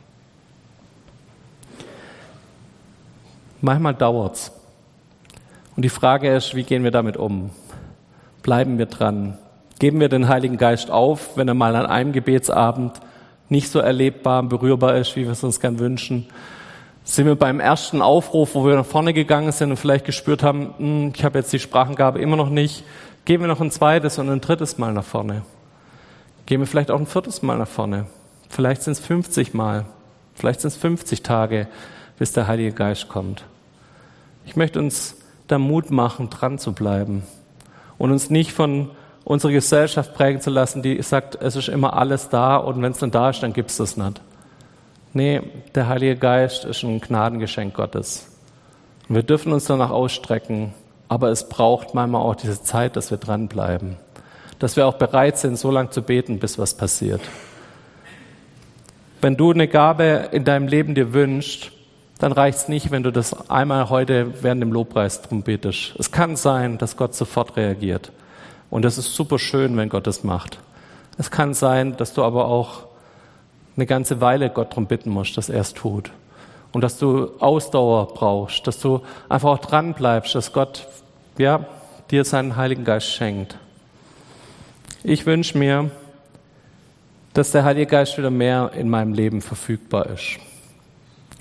Manchmal dauert's. Und die Frage ist, wie gehen wir damit um? Bleiben wir dran? Geben wir den Heiligen Geist auf, wenn er mal an einem Gebetsabend nicht so erlebbar und berührbar ist, wie wir es uns gern wünschen? Sind wir beim ersten Aufruf, wo wir nach vorne gegangen sind und vielleicht gespürt haben, hm, ich habe jetzt die Sprachengabe immer noch nicht, gehen wir noch ein zweites und ein drittes Mal nach vorne? Gehen wir vielleicht auch ein viertes Mal nach vorne? Vielleicht sind es fünfzig Mal, vielleicht sind es fünfzig Tage, bis der Heilige Geist kommt. Ich möchte uns da Mut machen, dran zu bleiben und uns nicht von unserer Gesellschaft prägen zu lassen, die sagt, es ist immer alles da und wenn es dann da ist, dann gibt es das nicht. Nee, der Heilige Geist ist ein Gnadengeschenk Gottes. Und wir dürfen uns danach ausstrecken, aber es braucht manchmal auch diese Zeit, dass wir dranbleiben. Dass wir auch bereit sind, so lange zu beten, bis was passiert. Wenn du eine Gabe in deinem Leben dir wünschst, dann reicht es nicht, wenn du das einmal heute während dem Lobpreis drum betest. Es kann sein, dass Gott sofort reagiert. Und das ist super schön, wenn Gott das macht. Es kann sein, dass du aber auch eine ganze Weile Gott darum bitten musst, dass er es tut. Und dass du Ausdauer brauchst, dass du einfach auch dran bleibst, dass Gott ja, dir seinen Heiligen Geist schenkt. Ich wünsche mir, dass der Heilige Geist wieder mehr in meinem Leben verfügbar ist.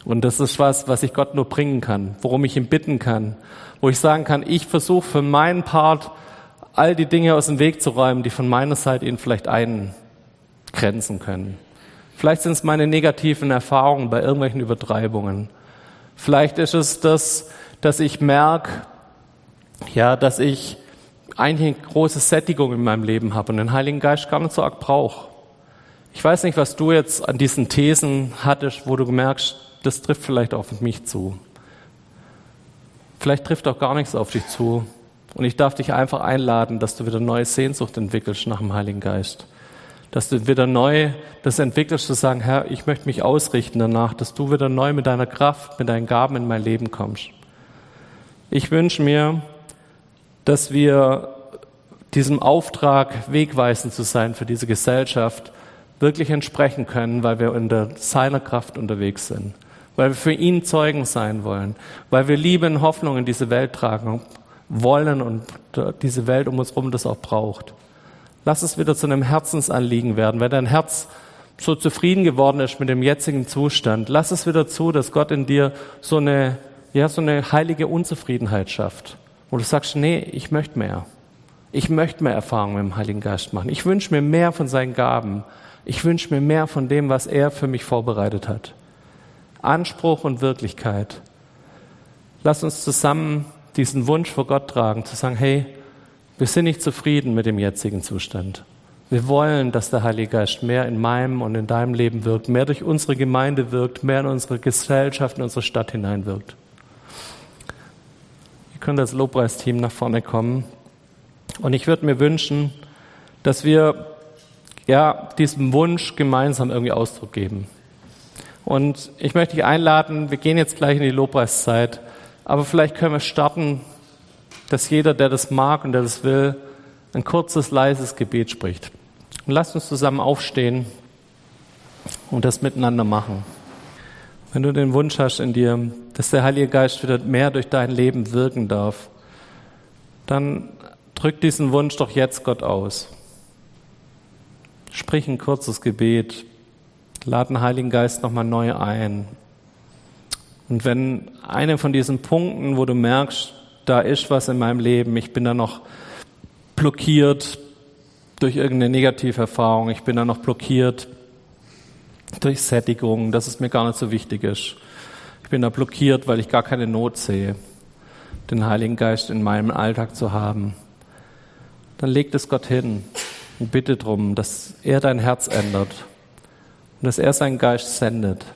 Und das ist was, was ich Gott nur bringen kann, worum ich ihn bitten kann, wo ich sagen kann, ich versuche für meinen Part, all die Dinge aus dem Weg zu räumen, die von meiner Seite ihn vielleicht eingrenzen können. Vielleicht sind es meine negativen Erfahrungen bei irgendwelchen Übertreibungen. Vielleicht ist es das, dass ich merke, ja, dass ich eigentlich eine große Sättigung in meinem Leben habe und den Heiligen Geist gar nicht so arg brauche. Ich weiß nicht, was du jetzt an diesen Thesen hattest, wo du merkst, das trifft vielleicht auch auf mich zu. Vielleicht trifft auch gar nichts auf dich zu. Und ich darf dich einfach einladen, dass du wieder neue Sehnsucht entwickelst nach dem Heiligen Geist. Dass du wieder neu das entwickelst, zu sagen, Herr, ich möchte mich ausrichten danach, dass du wieder neu mit deiner Kraft, mit deinen Gaben in mein Leben kommst. Ich wünsche mir, dass wir diesem Auftrag, wegweisend zu sein für diese Gesellschaft, wirklich entsprechen können, weil wir in seiner Kraft unterwegs sind, weil wir für ihn Zeugen sein wollen, weil wir Liebe und Hoffnung in diese Welt tragen wollen und diese Welt um uns herum das auch braucht. Lass es wieder zu einem Herzensanliegen werden. Wenn dein Herz so zufrieden geworden ist mit dem jetzigen Zustand, lass es wieder zu, dass Gott in dir so eine, ja, so eine heilige Unzufriedenheit schafft. Wo du sagst, nee, ich möchte mehr. Ich möchte mehr Erfahrung mit dem Heiligen Geist machen. Ich wünsche mir mehr von seinen Gaben. Ich wünsche mir mehr von dem, was er für mich vorbereitet hat. Anspruch und Wirklichkeit. Lass uns zusammen diesen Wunsch vor Gott tragen, zu sagen, hey, wir sind nicht zufrieden mit dem jetzigen Zustand. Wir wollen, dass der Heilige Geist mehr in meinem und in deinem Leben wirkt, mehr durch unsere Gemeinde wirkt, mehr in unsere Gesellschaft, in unsere Stadt hineinwirkt. Ihr könnt als Lobpreisteam nach vorne kommen. Und ich würde mir wünschen, dass wir ja, diesem Wunsch gemeinsam irgendwie Ausdruck geben. Und ich möchte dich einladen, wir gehen jetzt gleich in die Lobpreiszeit, aber vielleicht können wir starten, dass jeder, der das mag und der das will, ein kurzes, leises Gebet spricht. Und lasst uns zusammen aufstehen und das miteinander machen. Wenn du den Wunsch hast in dir, dass der Heilige Geist wieder mehr durch dein Leben wirken darf, dann drück diesen Wunsch doch jetzt Gott aus. Sprich ein kurzes Gebet, lad den Heiligen Geist nochmal neu ein. Und wenn eine von diesen Punkten, wo du merkst, da ist was in meinem Leben, ich bin da noch blockiert durch irgendeine Negativerfahrung, ich bin da noch blockiert durch Sättigung, dass es mir gar nicht so wichtig ist. Ich bin da blockiert, weil ich gar keine Not sehe, den Heiligen Geist in meinem Alltag zu haben. Dann leg das Gott hin und bitte darum, dass er dein Herz ändert und dass er seinen Geist sendet.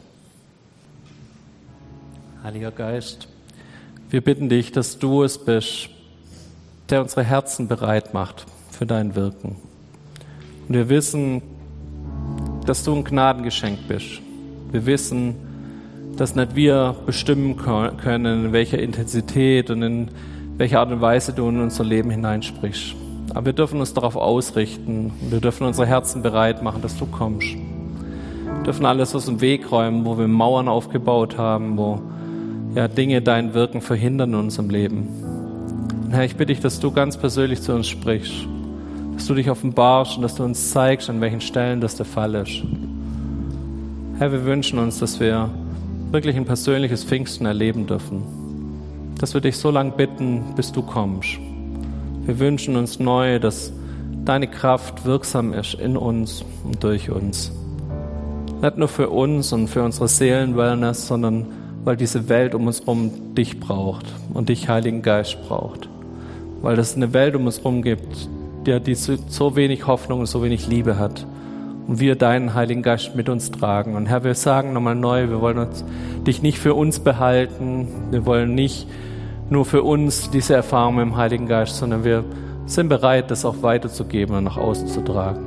Heiliger Geist, wir bitten dich, dass du es bist, der unsere Herzen bereit macht für dein Wirken. Und wir wissen, dass du ein Gnadengeschenk bist. Wir wissen, dass nicht wir bestimmen können, in welcher Intensität und in welcher Art und Weise du in unser Leben hineinsprichst. Aber wir dürfen uns darauf ausrichten und wir dürfen unsere Herzen bereit machen, dass du kommst. Wir dürfen alles aus dem Weg räumen, wo wir Mauern aufgebaut haben, wo ja, Dinge dein Wirken verhindern in unserem Leben. Und Herr, ich bitte dich, dass du ganz persönlich zu uns sprichst, dass du dich offenbarst und dass du uns zeigst, an welchen Stellen das der Fall ist. Herr, wir wünschen uns, dass wir wirklich ein persönliches Pfingsten erleben dürfen, dass wir dich so lange bitten, bis du kommst. Wir wünschen uns neu, dass deine Kraft wirksam ist in uns und durch uns. Nicht nur für uns und für unsere Seelenwellness, sondern weil diese Welt um uns herum dich braucht und dich, Heiligen Geist, braucht. Weil es eine Welt um uns herum gibt, die, die so wenig Hoffnung und so wenig Liebe hat. Und wir deinen Heiligen Geist mit uns tragen. Und Herr, wir sagen nochmal neu, wir wollen uns, dich nicht für uns behalten. Wir wollen nicht nur für uns diese Erfahrung mit dem Heiligen Geist, sondern wir sind bereit, das auch weiterzugeben und nach außen zu tragen.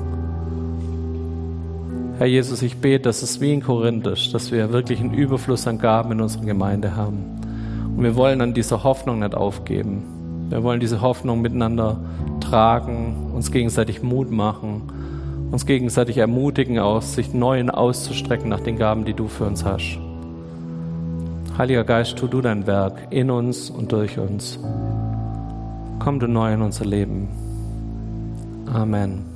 Herr Jesus, ich bete, dass es wie in Korinth ist, dass wir wirklich einen Überfluss an Gaben in unserer Gemeinde haben. Und wir wollen an dieser Hoffnung nicht aufgeben. Wir wollen diese Hoffnung miteinander tragen, uns gegenseitig Mut machen, uns gegenseitig ermutigen, aus, sich neu auszustrecken nach den Gaben, die du für uns hast. Heiliger Geist, tu du dein Werk in uns und durch uns. Komm du neu in unser Leben. Amen.